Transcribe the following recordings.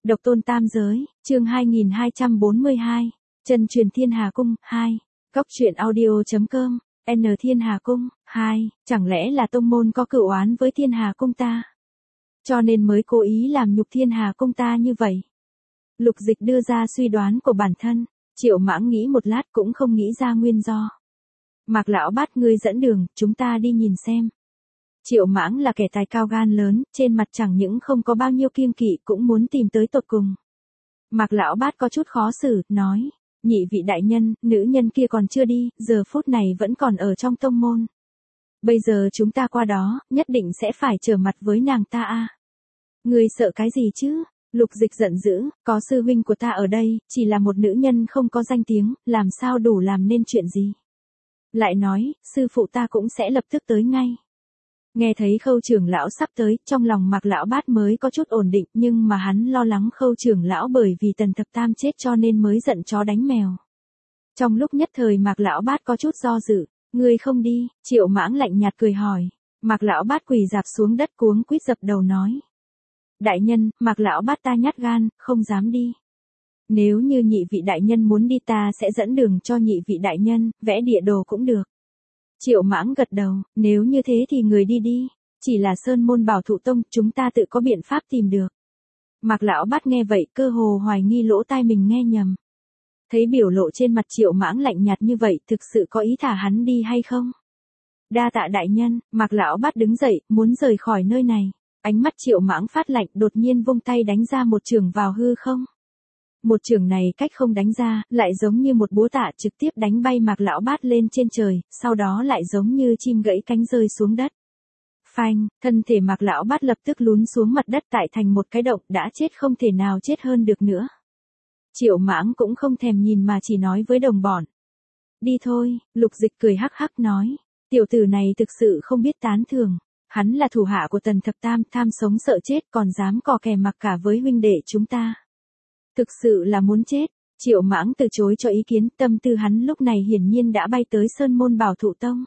Độc tôn tam giới, chương 2242, Chân truyền Thiên Hà Cung, 2, Cóc truyện audio.com, N Thiên Hà Cung, 2, chẳng lẽ là tông môn có cửu oán với Thiên Hà Cung ta? Cho nên mới cố ý làm nhục Thiên Hà Cung ta như vậy. Lục Dịch đưa ra suy đoán của bản thân, Triệu Mãng nghĩ một lát cũng không nghĩ ra nguyên do. Mạc lão bát ngươi dẫn đường, chúng ta đi nhìn xem. Triệu Mãng là kẻ tài cao gan lớn, trên mặt chẳng những không có bao nhiêu kiêng kỵ cũng muốn tìm tới tột cùng. Mạc lão bát có chút khó xử, nói, nhị vị đại nhân, nữ nhân kia còn chưa đi, giờ phút này vẫn còn ở trong tông môn. Bây giờ chúng ta qua đó, nhất định sẽ phải trở mặt với nàng ta a. Ngươi sợ cái gì chứ? Lục Dịch giận dữ, có sư huynh của ta ở đây, chỉ là một nữ nhân không có danh tiếng, làm sao đủ làm nên chuyện gì? Lại nói, sư phụ ta cũng sẽ lập tức tới ngay. Nghe thấy Khâu trưởng lão sắp tới, trong lòng Mạc lão bát mới có chút ổn định, nhưng mà hắn lo lắng Khâu trưởng lão bởi vì Tần Thập Tam chết cho nên mới giận chó đánh mèo. Trong lúc nhất thời Mạc lão bát có chút do dự, ngươi không đi? Triệu Mãng lạnh nhạt cười hỏi. Mạc lão bát quỳ rạp xuống đất cuống quýt dập đầu nói. Đại nhân, Mạc lão bát ta nhát gan, không dám đi. Nếu như nhị vị đại nhân muốn đi ta sẽ dẫn đường cho nhị vị đại nhân, vẽ địa đồ cũng được. Triệu Mãng gật đầu, nếu như thế thì người đi đi, chỉ là Sơn Môn Bảo Thụ Tông, chúng ta tự có biện pháp tìm được. Mạc lão bát nghe vậy cơ hồ hoài nghi lỗ tai mình nghe nhầm. Thấy biểu lộ trên mặt Triệu Mãng lạnh nhạt như vậy, thực sự có ý thả hắn đi hay không? Đa tạ đại nhân, Mạc lão bát đứng dậy, muốn rời khỏi nơi này. Ánh mắt Triệu Mãng phát lạnh, đột nhiên vung tay đánh ra một chưởng vào hư không. Một chưởng này cách không đánh ra, lại giống như một búa tạ trực tiếp đánh bay Mạc lão bát lên trên trời, sau đó lại giống như chim gãy cánh rơi xuống đất. Phanh, thân thể Mạc lão bát lập tức lún xuống mặt đất tại thành một cái động, đã chết không thể nào chết hơn được nữa. Triệu Mãng cũng không thèm nhìn mà chỉ nói với đồng bọn. Đi thôi, Lục Dịch cười hắc hắc nói. Tiểu tử này thực sự không biết tán thưởng. Hắn là thủ hạ của Tần Thập Tam, tham sống sợ chết còn dám cò kè mặc cả với huynh đệ chúng ta. Thực sự là muốn chết. Triệu Mãng từ chối cho ý kiến, tâm tư hắn lúc này hiển nhiên đã bay tới Sơn Môn Bảo Thụ Tông.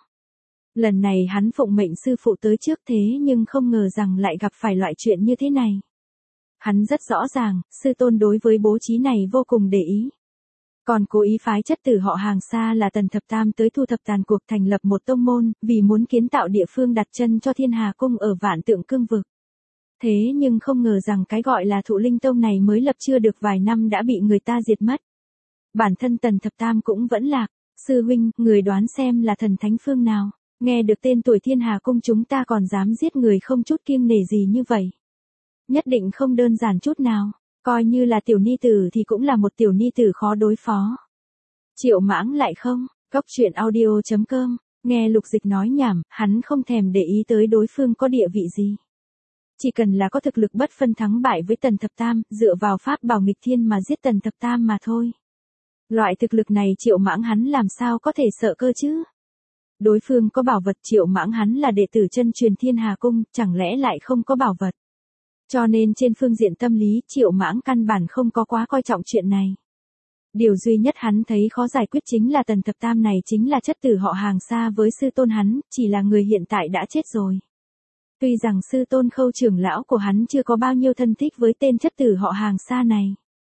Lần này hắn phụng mệnh sư phụ tới trước thế nhưng không ngờ rằng lại gặp phải loại chuyện như thế này. Hắn rất rõ ràng, sư tôn đối với bố trí này vô cùng để ý. Còn cố ý phái chất tử họ Hàng xa là Tần Thập Tam tới thu thập tàn cuộc thành lập một tông môn, vì muốn kiến tạo địa phương đặt chân cho Thiên Hà Cung ở Vạn Tượng Cương Vực. Thế nhưng không ngờ rằng cái gọi là Thụ Linh Tông này mới lập chưa được vài năm đã bị người ta diệt mất. Bản thân Tần Thập Tam cũng vẫn lạc. Sư huynh, người đoán xem là thần thánh phương nào? Nghe được tên tuổi Thiên Hà Cung chúng ta còn dám giết người không chút kiêng nể gì như vậy. Nhất định không đơn giản chút nào. Coi như là tiểu ni tử thì cũng là một tiểu ni tử khó đối phó. Triệu Mãng lại không, Cóc truyện audio.com, nghe Lục Dịch nói nhảm, hắn không thèm để ý tới đối phương có địa vị gì. Chỉ cần là có thực lực bất phân thắng bại với Tần Thập Tam, dựa vào pháp bảo nghịch thiên mà giết Tần Thập Tam mà thôi. Loại thực lực này Triệu Mãng hắn làm sao có thể sợ cơ chứ? Đối phương có bảo vật, Triệu Mãng hắn là đệ tử chân truyền Thiên Hà Cung, chẳng lẽ lại không có bảo vật? Cho nên trên phương diện tâm lý, Triệu Mãng căn bản không có quá coi trọng chuyện này. Điều duy nhất hắn thấy khó giải quyết chính là Tần Thập Tam này chính là chất tử họ Hàng xa với sư tôn hắn, chỉ là người hiện tại đã chết rồi. Tuy rằng sư tôn Khâu trưởng lão của hắn chưa có bao nhiêu thân thích với tên chất tử họ Hàng xa này.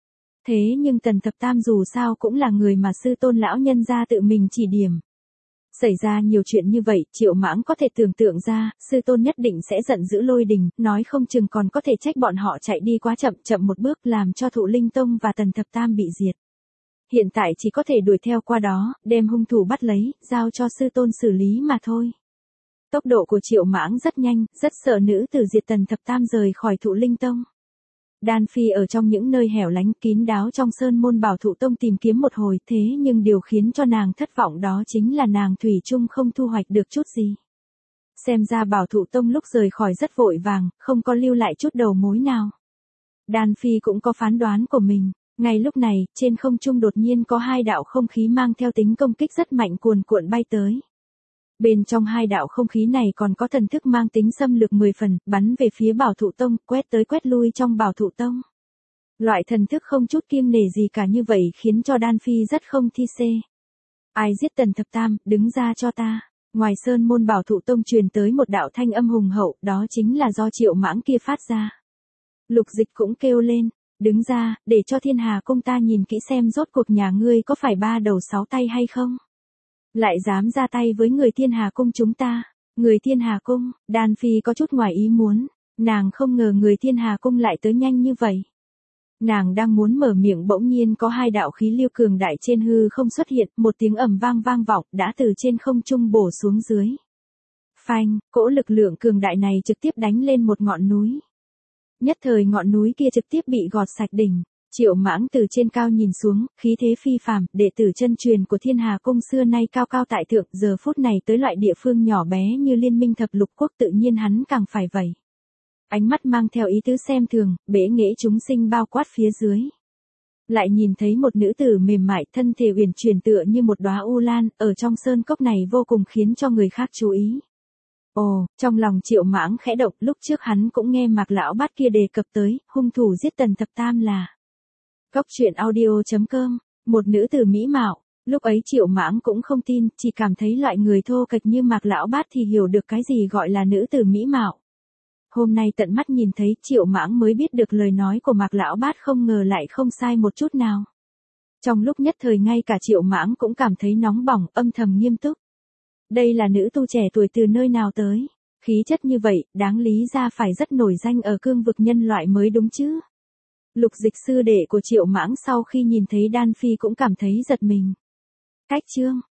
Thế nhưng Tần Thập Tam dù sao cũng là người mà sư tôn lão nhân gia tự mình chỉ điểm. Xảy ra nhiều chuyện như vậy, Triệu Mãng có thể tưởng tượng ra, sư tôn nhất định sẽ giận dữ lôi đình, nói không chừng còn có thể trách bọn họ chạy đi quá chậm, chậm một bước làm cho Thụ Linh Tông và Tần Thập Tam bị diệt. Hiện tại chỉ có thể đuổi theo qua đó, đem hung thủ bắt lấy, giao cho sư tôn xử lý mà thôi. Tốc độ của Triệu Mãng rất nhanh, rất sợ nữ tử diệt Tần Thập Tam rời khỏi Thụ Linh Tông. Đan Phi ở trong những nơi hẻo lánh kín đáo trong Sơn Môn Bảo Thụ Tông tìm kiếm một hồi, thế nhưng điều khiến cho nàng thất vọng đó chính là nàng thủy chung không thu hoạch được chút gì. Xem ra Bảo Thụ Tông lúc rời khỏi rất vội vàng, không có lưu lại chút đầu mối nào. Đan Phi cũng có phán đoán của mình. Ngay lúc này, trên không trung đột nhiên có hai đạo không khí mang theo tính công kích rất mạnh cuồn cuộn bay tới. Bên trong hai đạo không khí này còn có thần thức mang tính xâm lược 10 phần, bắn về phía Bảo Thụ Tông, quét tới quét lui trong Bảo Thụ Tông. Loại thần thức không chút kiêng nể gì cả như vậy khiến cho Đan Phi rất không thi xê. Ai giết Tần Thập Tam, đứng ra cho ta. Ngoài Sơn Môn Bảo Thụ Tông truyền tới một đạo thanh âm hùng hậu, đó chính là do Triệu Mãng kia phát ra. Lục Dịch cũng kêu lên, đứng ra, để cho Thiên Hà Cung ta nhìn kỹ xem rốt cuộc nhà ngươi có phải 3 đầu 6 tay hay không. Lại dám ra tay với người Thiên Hà Cung chúng ta. Người Thiên Hà Cung, Đan Phi có chút ngoài ý muốn, nàng không ngờ người Thiên Hà Cung lại tới nhanh như vậy. Nàng đang muốn mở miệng bỗng nhiên có hai đạo khí lưu cường đại trên hư không xuất hiện, một tiếng ầm vang vang vọng đã từ trên không trung bổ xuống dưới. Phanh, cỗ lực lượng cường đại này trực tiếp đánh lên một ngọn núi. Nhất thời ngọn núi kia trực tiếp bị gọt sạch đỉnh. Triệu Mãng từ trên cao nhìn xuống, khí thế phi phàm, đệ tử chân truyền của Thiên Hà Cung xưa nay cao cao tại thượng, giờ phút này tới loại địa phương nhỏ bé như Liên minh thập lục quốc tự nhiên hắn càng phải vậy. Ánh mắt mang theo ý tứ xem thường, bẽ nghệ chúng sinh bao quát phía dưới. Lại nhìn thấy một nữ tử mềm mại, thân thể uyển chuyển tựa như một đóa u lan, ở trong sơn cốc này vô cùng khiến cho người khác chú ý. Ồ, trong lòng Triệu Mãng khẽ động, lúc trước hắn cũng nghe Mạc lão bát kia đề cập tới, hung thủ giết Tần Thập Tam là Cốc truyện audio.com, một nữ tử mỹ mạo. Lúc ấy Triệu Mãng cũng không tin, chỉ cảm thấy loại người thô kệch như Mạc lão bát thì hiểu được cái gì gọi là nữ tử mỹ mạo. Hôm nay tận mắt nhìn thấy Triệu Mãng mới biết được lời nói của Mạc lão bát không ngờ lại không sai một chút nào. Trong lúc nhất thời ngay cả Triệu Mãng cũng cảm thấy nóng bỏng, âm thầm nghiêm túc. Đây là nữ tu trẻ tuổi từ nơi nào tới? Khí chất như vậy, đáng lý ra phải rất nổi danh ở cương vực nhân loại mới đúng chứ. Lục Dịch sư đệ của Triệu Mãng sau khi nhìn thấy Đan Phi cũng cảm thấy giật mình. Cách chương